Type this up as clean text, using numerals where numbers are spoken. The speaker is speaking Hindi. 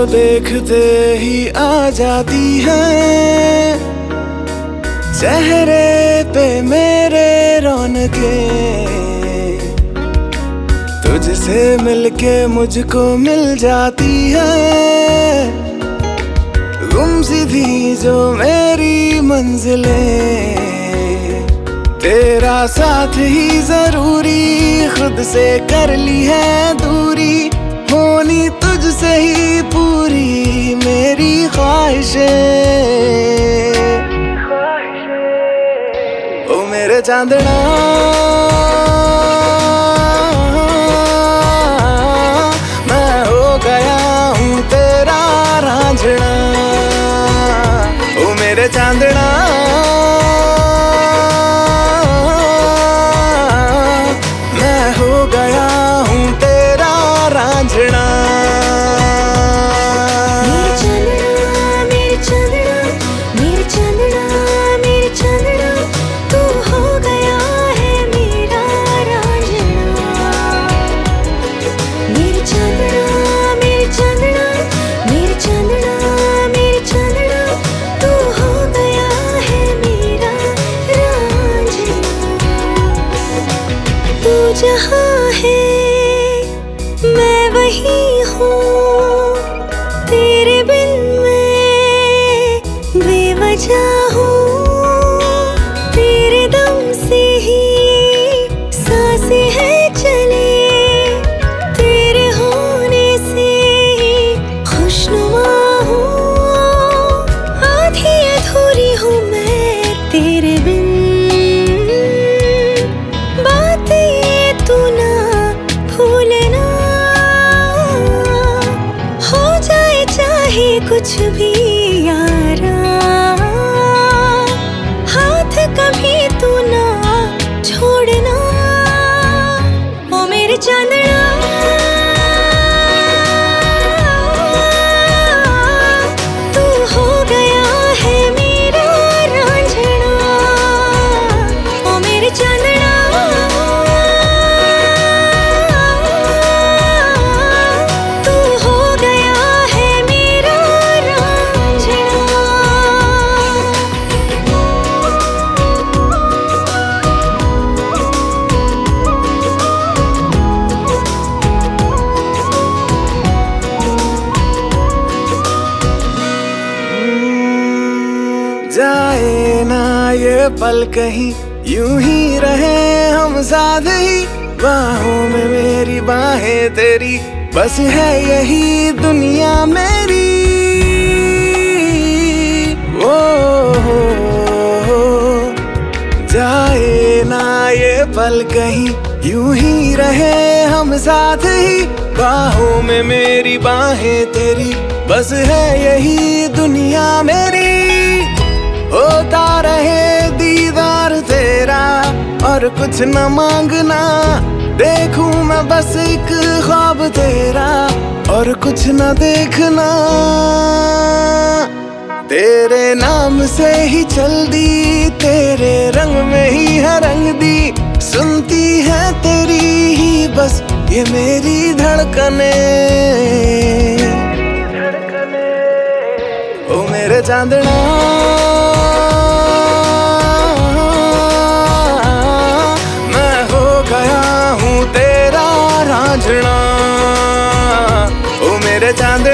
देखते ही आ जाती है चेहरे पे मेरे रौनकें। तुझसे मिलके मुझको मिल जाती है गुमसी थी जो मेरी मंजिलें। तेरा साथ ही जरूरी, खुद से कर ली है दूरी, होनी तुझसे ही पूरी मेरी ख्वाहिशें। ओ मेरे चांदना मैं हो गया हूँ तेरा रांझना। ओ मेरे चांदना मैं हो गया हूँ तेरा रांझना। जहाँ है मैं वही हूँ, तेरे बिन मैं बेवजह हूँ। तेरे दम से ही सांसें है चले, तेरे होने से ही खुशनुमा हूँ। आधी अधूरी हूँ मैं तेरे बिन, कुछ भी यारा हाथ कभी तू ना छोड़ना। ओ मेरे चांदना तू हो गया है मेरा रांझना। ओ मेरे चांदना तू हो गया जाए ना ये पल कहीं, यूं ही रहे हम साथ ही। बाहों में मेरी बाहें तेरी, बस है यही दुनिया मेरी। ओ जाए ना ये पल कहीं, यूं ही रहे हम साथ ही। बाहों में मेरी बाहें तेरी, बस है यही दुनिया मेरी। होता रहे दीदार तेरा और कुछ न मांगना, देखूं मैं बस एक ख्वाब तेरा और कुछ न देखना। तेरे नाम से ही चल दी, तेरे रंग में ही है रंग दी। सुनती है तेरी ही बस ये मेरी धड़कने। ओ मेरे चांदना मैं हो गया हूँ तेरा रांझना। ओ मेरे चांदना